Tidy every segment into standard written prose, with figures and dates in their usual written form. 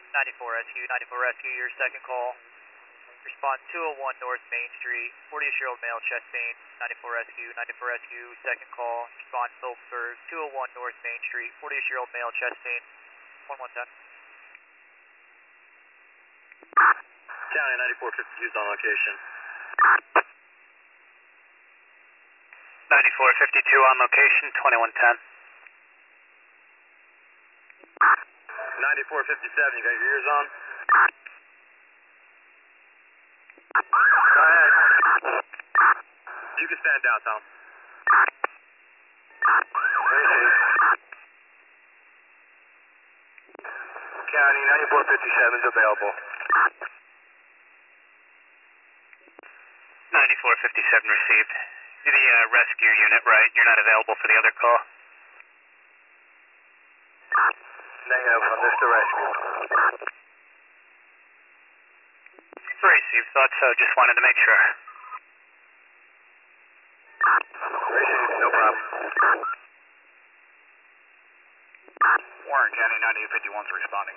94 Rescue, 94 Rescue, your second call. Response 201 North Main Street, 40-year-old male, chest pain, 94 Rescue, 94 Rescue, second call. Response Phillipsburg, 201 North Main Street, 40-year-old male, chest pain, 1110. County 9452 is on location. 9452 on location, 2110. 9457, you got your ears on? Go ahead. You can stand down, Tom. Receive. County 9457 is available. 9457 received. You're the rescue unit, right? You're not available for the other call? Negative, on this the rescue. Received, thought so, just wanted to make sure. Received, no problem. Warren County 9851's responding.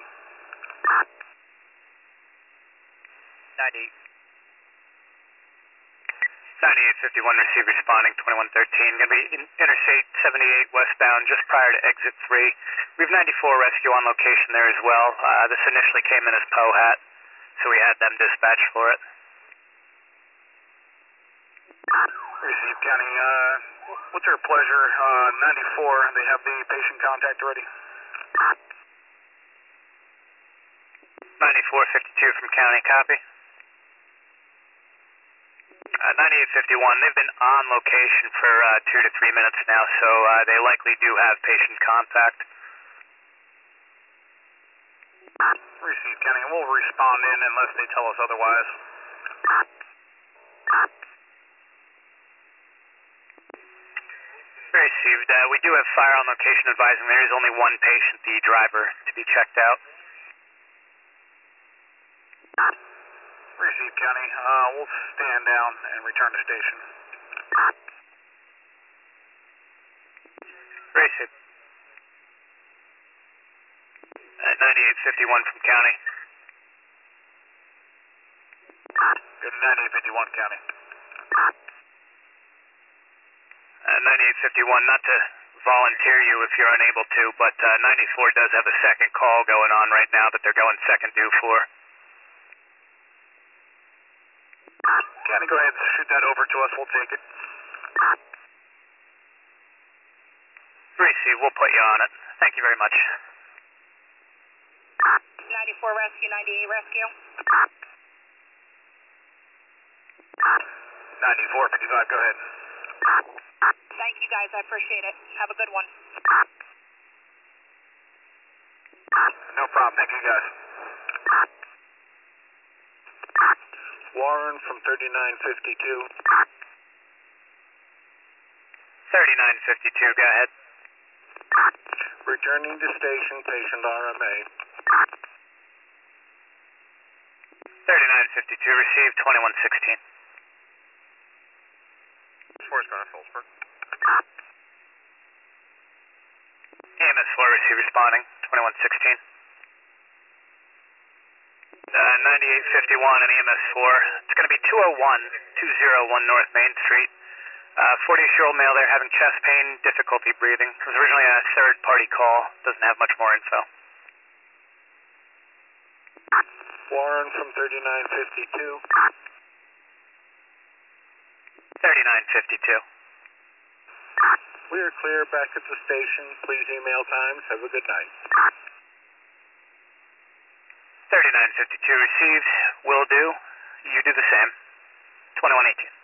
98. 9851 received, responding, 2113. Going to be Interstate 78 westbound, just prior to exit 3. We have 94 rescue on location there as well. This initially came in as POHAT, so we had them dispatched for it. Received, County. What's our pleasure? 94, they have the patient contact already? 9452 from County, copy. 9851, they've been on location for 2 to 3 minutes now, so they likely do have patient contact. Received, County, and we'll respond in unless they tell us otherwise. Received. We do have fire on location advising there is only one patient, the driver, to be checked out. Received, County. We'll stand down and return to station. Received. 9851 from County. Good, 9851, County. 9851, not to volunteer you if you're unable to, but 94 does have a second call going on right now that they're going second due for. County, go ahead and shoot that over to us. We'll take it. Receive, we'll put you on it. Thank you very much. 94 Rescue, 98 Rescue. 9455, go ahead. Thank you guys, I appreciate it. Have a good one. No problem, thank you guys. Warren from 3952. 3952, go ahead. Returning to station, patient RMA. 3952, received, 2116. Where's going to Phillipsburg? EMS 4, receive, responding, 2116. 9851 and EMS 4. It's going to be 201 North Main Street. 40-year-old male there having chest pain, difficulty breathing. It was originally a third-party call. Doesn't have much more info. Warren from 3952. 3952. We are clear back at the station. Please email times. Have a good night. 3952 received. Will do. You do the same. 2118.